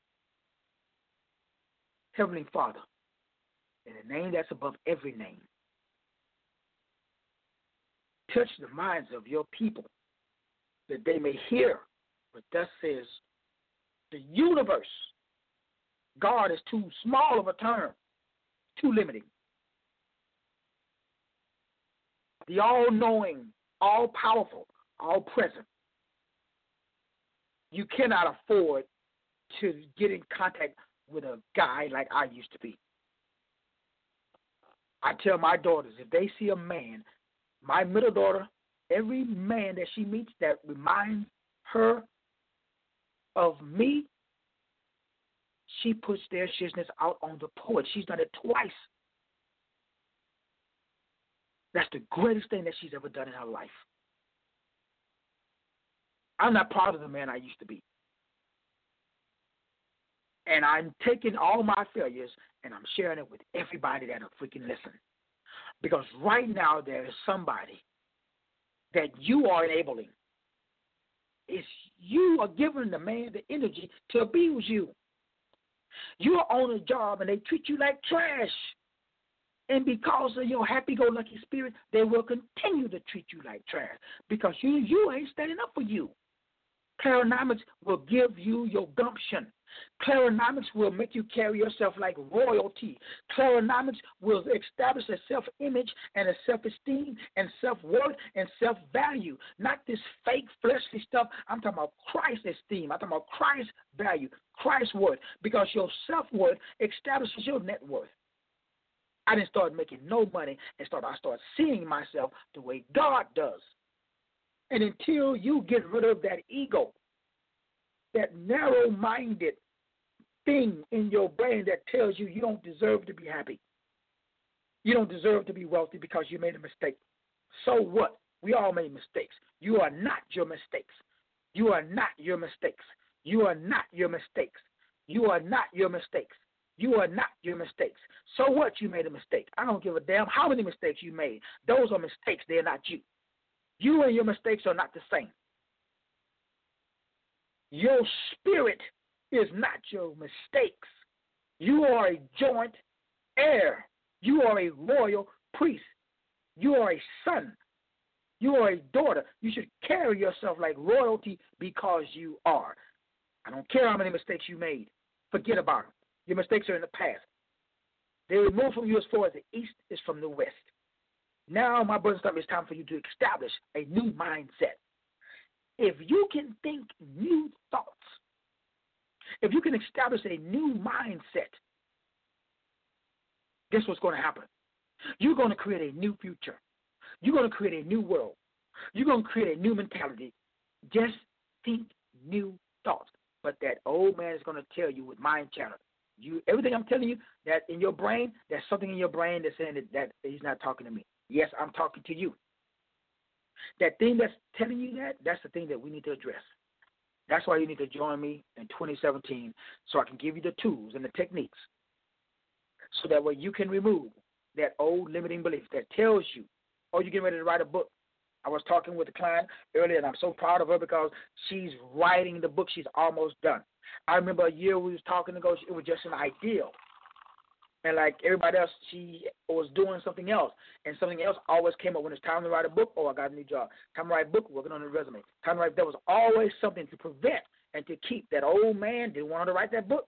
Heavenly Father, in the name that's above every name, touch the minds of your people that they may hear what thus says the universe. God is too small of a term, too limiting. The all-knowing, all-powerful, all-present. You cannot afford to get in contact with a guy like I used to be. I tell my daughters, if they see a man, my middle daughter, every man that she meets that reminds her of me, she puts their shitness out on the porch. She's done it twice. That's the greatest thing that she's ever done in her life. I'm not proud of the man I used to be. And I'm taking all my failures and I'm sharing it with everybody that'll freaking listen. Because right now there is somebody that you are enabling. It's you are giving the man the energy to abuse you. You are on a job and they treat you like trash. And because of your happy-go-lucky spirit, they will continue to treat you like trash because you you ain't standing up for you. Claronomics will give you your gumption. Claronomics will make you carry yourself like royalty. Claronomics will establish a self-image and a self-esteem and self-worth and self-value. Not this fake fleshly stuff. I'm talking about Christ's esteem. I'm talking about Christ's value, Christ's worth, because your self-worth establishes your net worth. I didn't start making no money and start, I started seeing myself the way God does. And until you get rid of that ego, that narrow-minded thing in your brain that tells you you don't deserve to be happy, You don't deserve to be wealthy because you made a mistake. So what? We all made mistakes. You are not your mistakes. You are not your mistakes. You are not your mistakes. You are not your mistakes. You are not your mistakes. So what? You made a mistake. I don't give a damn how many mistakes you made. Those are mistakes. They're not you. You and your mistakes are not the same. Your spirit is not your mistakes. You are a joint heir. You are a royal priest. You are a son. You are a daughter. You should carry yourself like royalty because you are. I don't care how many mistakes you made. Forget about them. Your mistakes are in the past. They were removed from you as far as the east is from the west. Now, my brothers and sisters, it's time for you to establish a new mindset. If you can think new thoughts, if you can establish a new mindset, guess what's going to happen? You're going to create a new future. You're going to create a new world. You're going to create a new mentality. Just think new thoughts. But that old man is going to tell you with mind chatter. You, everything I'm telling you, that in your brain, there's something in your brain that's saying that, that he's not talking to me. Yes, I'm talking to you. That thing that's telling you that, that's the thing that we need to address. That's why you need to join me in twenty seventeen so I can give you the tools and the techniques so that way you can remove that old limiting belief that tells you, oh, you're getting ready to write a book. I was talking with a client earlier, and I'm so proud of her because she's writing the book. She's almost done. I remember a year we was talking ago, it was just an ideal. And like everybody else, she was doing something else. And something else always came up when it's time to write a book. Oh, I got a new job. Time to write a book, working on a resume. Time to write, there was always something to prevent and to keep that old man didn't want her to write that book.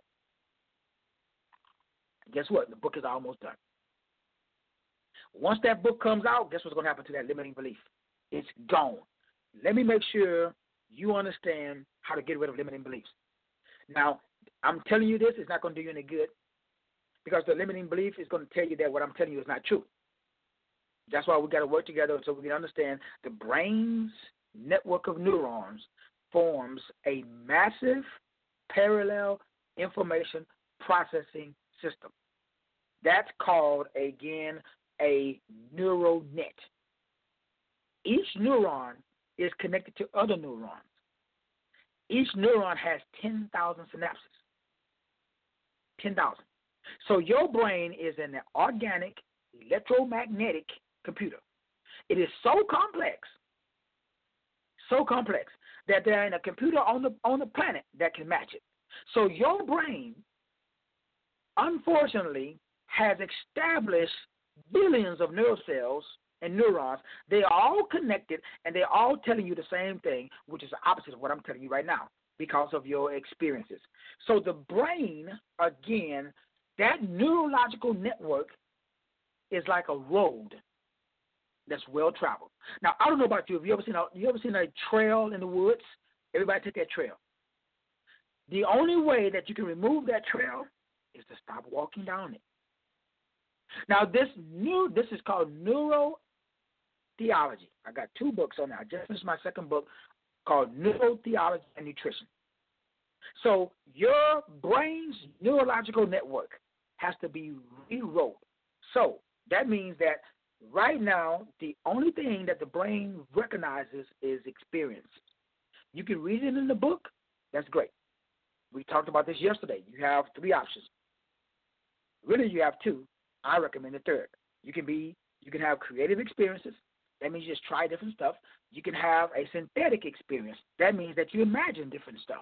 Guess what? The book is almost done. Once that book comes out, guess what's going to happen to that limiting belief? It's gone. Let me make sure you understand how to get rid of limiting beliefs. Now, I'm telling you this, it's not going to do you any good because the limiting belief is going to tell you that what I'm telling you is not true. That's why we got to work together so we can understand the brain's network of neurons forms a massive parallel information processing system. That's called, again, a neural net. Each neuron is connected to other neurons. Each neuron has ten thousand synapses. ten thousand. So your brain is an organic, electromagnetic computer. It is so complex, so complex, that there ain't a computer on the, on the planet that can match it. So your brain, unfortunately, has established billions of neural cells and neurons. They are all connected, and they're all telling you the same thing, which is the opposite of what I'm telling you right now because of your experiences. So the brain, again, that neurological network is like a road that's well traveled. Now, I don't know about you. Have you ever seen a, you ever seen a trail in the woods? Everybody take that trail. The only way that you can remove that trail is to stop walking down it. Now, this new this is called neurotheology. I got two books on that. I just finished my second book called Neurotheology and Nutrition. So your brain's neurological network has to be rewrote. So that means that right now, the only thing that the brain recognizes is experience. You can read it in the book. That's great. We talked about this yesterday. You have three options. Really, you have two. I recommend the third. You can be, you can have creative experiences. That means you just try different stuff. You can have a synthetic experience. That means that you imagine different stuff.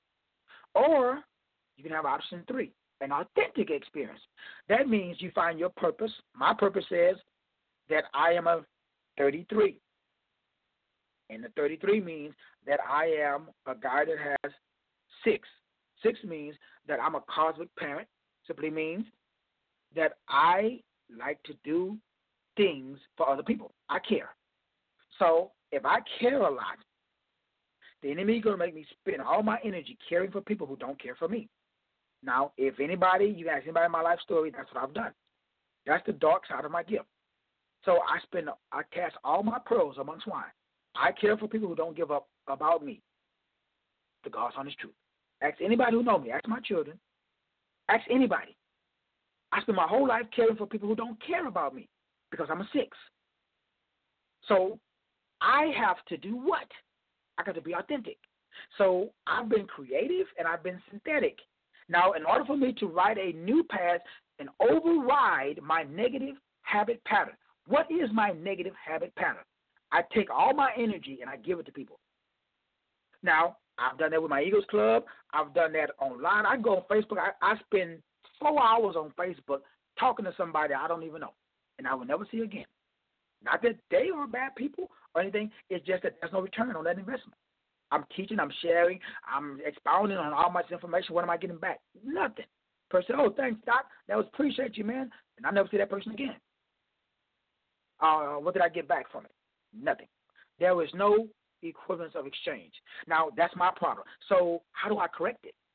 Or you can have option three, an authentic experience. That means you find your purpose. My purpose says that I am a thirty-three. And the thirty-three means that I am a guy that has six. Six means that I'm a cosmic parent. Simply means that I like to do things for other people. I care. So if I care a lot, the enemy is going to make me spend all my energy caring for people who don't care for me. Now, if anybody, you ask anybody in my life story, that's what I've done. That's the dark side of my gift. So I spend, I cast all my pearls among swine. I care for people who don't give up about me. The God's honest truth. Ask anybody who knows me. Ask my children. Ask anybody. I spend my whole life caring for people who don't care about me because I'm a six. So I have to do what? I got to be authentic. So I've been creative and I've been synthetic. Now, in order for me to write a new path and override my negative habit pattern, what is my negative habit pattern? I take all my energy and I give it to people. Now, I've done that with my Eagles Club. I've done that online. I go on Facebook. I, I spend four hours on Facebook talking to somebody I don't even know, and I will never see again. Not that they are bad people or anything. It's just that there's no return on that investment. I'm teaching. I'm sharing. I'm expounding on all my information. What am I getting back? Nothing. Person, oh, thanks, Doc. That was appreciate you, man. And I never see that person again. Uh, what did I get back from it? Nothing. There was no equivalence of exchange. Now, that's my problem. So how do I correct it?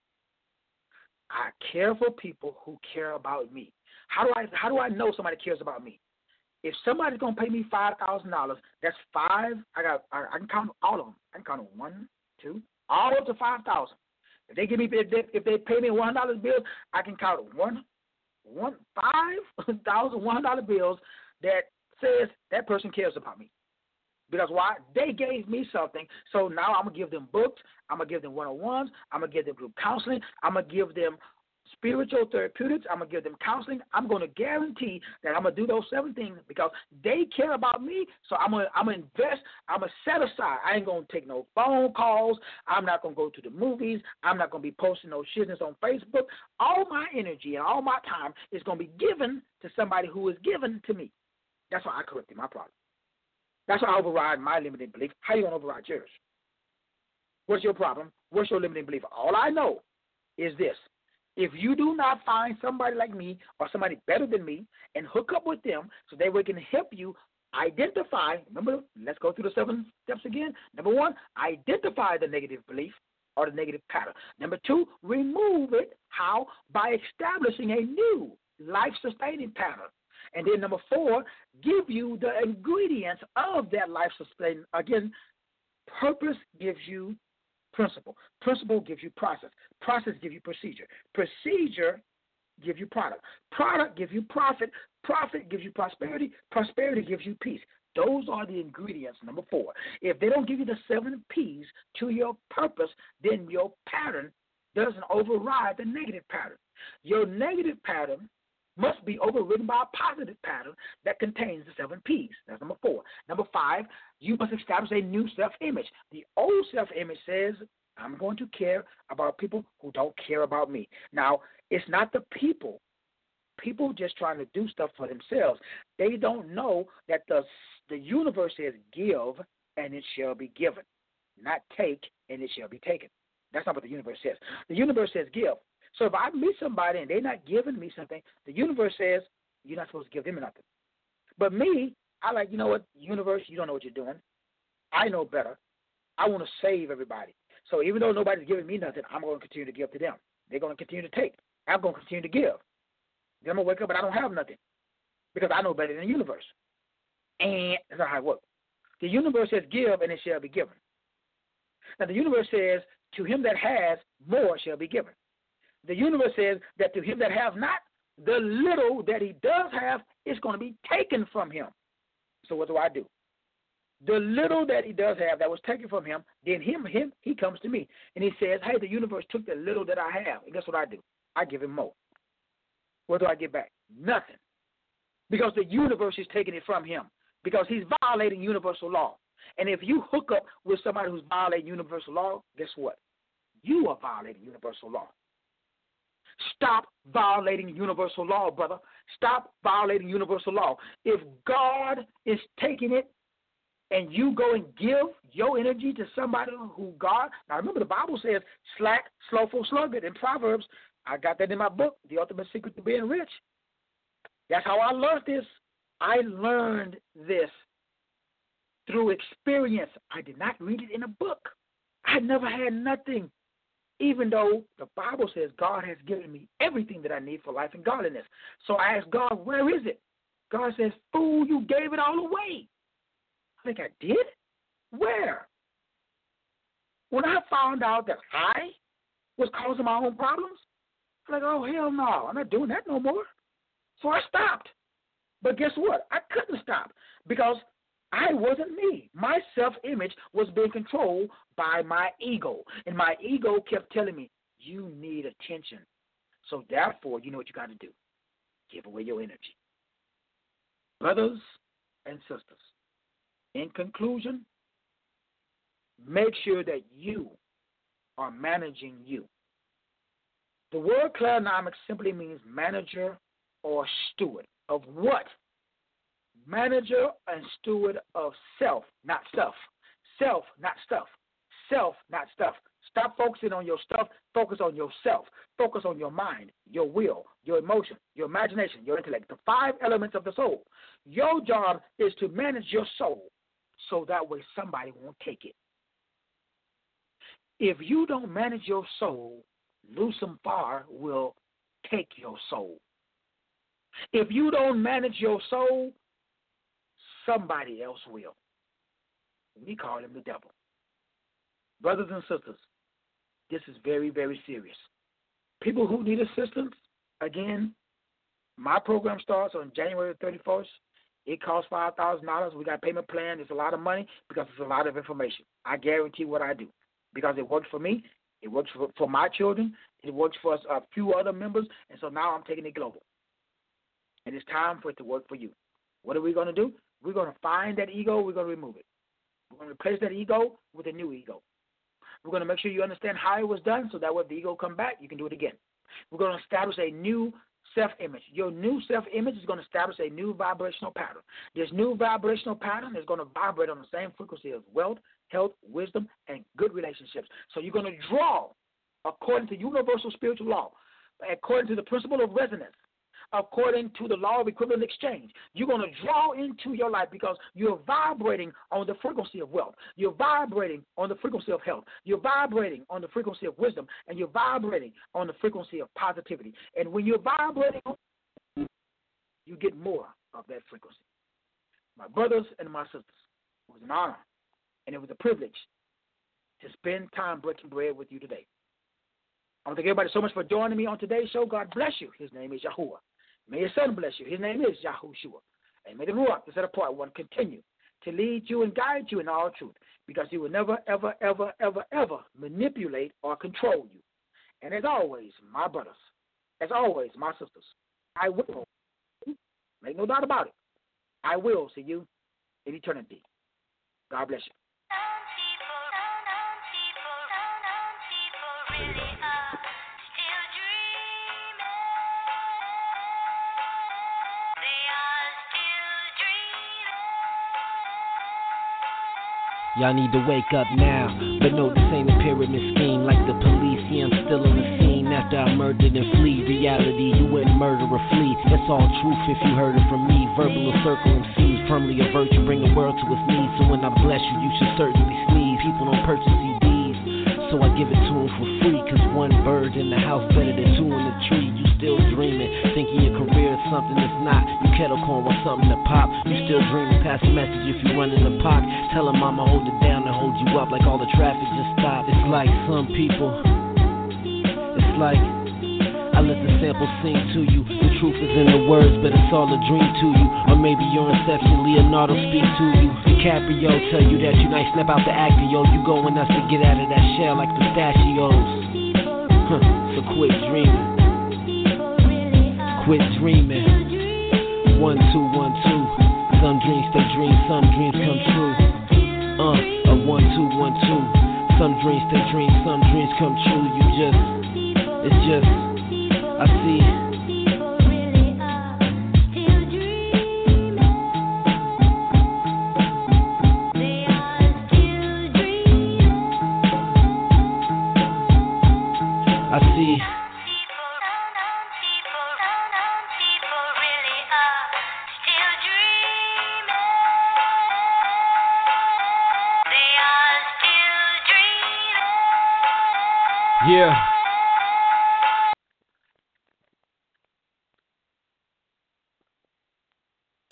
I care for people who care about me. How do I how do I know somebody cares about me? If somebody's gonna pay me five thousand dollars, that's five. I got I, I can count all of them. I can count them one, two, all up to five thousand. If they give me if they, if they pay me one dollar bill, I can count one, one five thousand one dollar bills that says that person cares about me. Because why? They gave me something, so now I'm going to give them books, I'm going to give them one-on-ones, I'm going to give them group counseling, I'm going to give them spiritual therapeutics, I'm going to give them counseling. I'm going to guarantee that I'm going to do those seven things because they care about me, so I'm going to I'm going to invest, I'm going to set aside. I ain't going to take no phone calls, I'm not going to go to the movies, I'm not going to be posting no shitness on Facebook. All my energy and all my time is going to be given to somebody who is given to me. That's why I corrected my problem. That's why I override my limiting belief. How you going to override yours? What's your problem? What's your limiting belief? All I know is this. If you do not find somebody like me or somebody better than me and hook up with them so that we can help you identify, remember, let's go through the seven steps again. Number one, identify the negative belief or the negative pattern. Number two, remove it. How? By establishing a new life-sustaining pattern. And then number four, give you the ingredients of that life sustain. Again, purpose gives you principle. Principle gives you process. Process gives you procedure. Procedure gives you product. Product gives you profit. Profit gives you prosperity. Prosperity gives you peace. Those are the ingredients, number four. If they don't give you the seven P's to your purpose, then your pattern doesn't override the negative pattern. Your negative pattern must be overridden by a positive pattern that contains the seven P's. That's number four. Number five, you must establish a new self-image. The old self-image says, I'm going to care about people who don't care about me. Now, it's not the people. People just trying to do stuff for themselves. They don't know that the, the universe says give and it shall be given, not take and it shall be taken. That's not what the universe says. The universe says give. So if I meet somebody and they're not giving me something, the universe says, you're not supposed to give them nothing. But me, I like, you know what, universe, you don't know what you're doing. I know better. I want to save everybody. So even though nobody's giving me nothing, I'm going to continue to give to them. They're going to continue to take. I'm going to continue to give. Then I'm going to wake up and I don't have nothing because I know better than the universe. And that's not how it works. The universe says give and it shall be given. Now the universe says to him that has, more shall be given. The universe says that to him that have not, the little that he does have is going to be taken from him. So what do I do? The little that he does have that was taken from him, then him, him, he comes to me. And he says, hey, the universe took the little that I have. And guess what I do? I give him more. What do I get back? Nothing. Because the universe is taking it from him. Because he's violating universal law. And if you hook up with somebody who's violating universal law, guess what? You are violating universal law. Stop violating universal law, brother. Stop violating universal law. If God is taking it and you go and give your energy to somebody who God, now remember the Bible says slack, slowful, sluggard in Proverbs. I got that in my book, The Ultimate Secret to Being Rich. That's how I learned this. I learned this through experience. I did not read it in a book. I never had nothing. Even though the Bible says God has given me everything that I need for life and godliness. So I asked God, where is it? God says, fool, you gave it all away. I think I did? Where? When I found out that I was causing my own problems, I'm like, oh, hell no, I'm not doing that no more. So I stopped. But guess what? I couldn't stop because I wasn't me. My self-image was being controlled by my ego. And my ego kept telling me, you need attention. So therefore, you know what you got to do. Give away your energy. Brothers and sisters, in conclusion, make sure that you are managing you. The word clarinomics simply means manager or steward. Of what? Manager and steward of self, not stuff. Self, not stuff. Self, not stuff. Stop focusing on your stuff. Focus on yourself. Focus on your mind, your will, your emotion, your imagination, your intellect, the five elements of the soul. Your job is to manage your soul so that way somebody won't take it. If you don't manage your soul, Lucifer will take your soul. If you don't manage your soul, somebody else will. We call him the devil. Brothers and sisters, this is very, very serious. People who need assistance, again, my program starts on January thirty-first. It costs five thousand dollars. We got a payment plan. It's a lot of money because it's a lot of information. I guarantee what I do because it works for me. It works for, for my children. It works for us, a few other members. And so now I'm taking it global. And it's time for it to work for you. What are we going to do? We're going to find that ego. We're going to remove it. We're going to replace that ego with a new ego. We're going to make sure you understand how it was done so that when the ego come back, you can do it again. We're going to establish a new self-image. Your new self-image is going to establish a new vibrational pattern. This new vibrational pattern is going to vibrate on the same frequency as wealth, health, wisdom, and good relationships. So you're going to draw according to universal spiritual law, according to the principle of resonance, according to the law of equivalent exchange. You're going to draw into your life because you're vibrating on the frequency of wealth. You're vibrating on the frequency of health. You're vibrating on the frequency of wisdom. And you're vibrating on the frequency of positivity. And when you're vibrating, you get more of that frequency. My brothers and my sisters, it was an honor and it was a privilege to spend time breaking bread with you today. I want to thank everybody so much for joining me on today's show. God bless you. His name is Yahuwah. May his son bless you. His name is Yahushua. And may the Ruach, the set apart one, continue to lead you and guide you in all truth because he will never, ever, ever, ever, ever manipulate or control you. And as always, my brothers, as always, my sisters, I will, make no doubt about it, I will see you in eternity. God bless you. Y'all need to wake up now, but no, this ain't a pyramid scheme like the police. Yeah, I'm still on the scene after I murdered and flee. Reality, you wouldn't murder or flee. That's all truth if you heard it from me. Verbal or circle M Cs, firmly a virtue, bring the world to its knees. So when I bless you, you should certainly sneeze. People don't purchase C Ds, so I give it to them for free. Cause one bird in the house better than two in the tree. You still dreaming, thinking your career is something that's not. You kettle corn want something to pop. You still dreaming, pass a message if you run in the park. Tell them I'ma hold it down and hold you up like all the traffic just stopped. It's like some people, it's like I let the sample sing to you. The truth is in the words, but it's all a dream to you. Or maybe your inception, Leonardo speak to you. DiCaprio tell you that you nice, snap out the actor, yo. You going nuts to get out of that shell like pistachios. Huh, so quit dreaming. Quit dreaming. One, two, one, two. Some dreams stay dreams, some dreams come true. Uh, a one, two, one, two. Some dreams stay dreams, some dreams come true. You just, it's just, I see. I see. Yeah.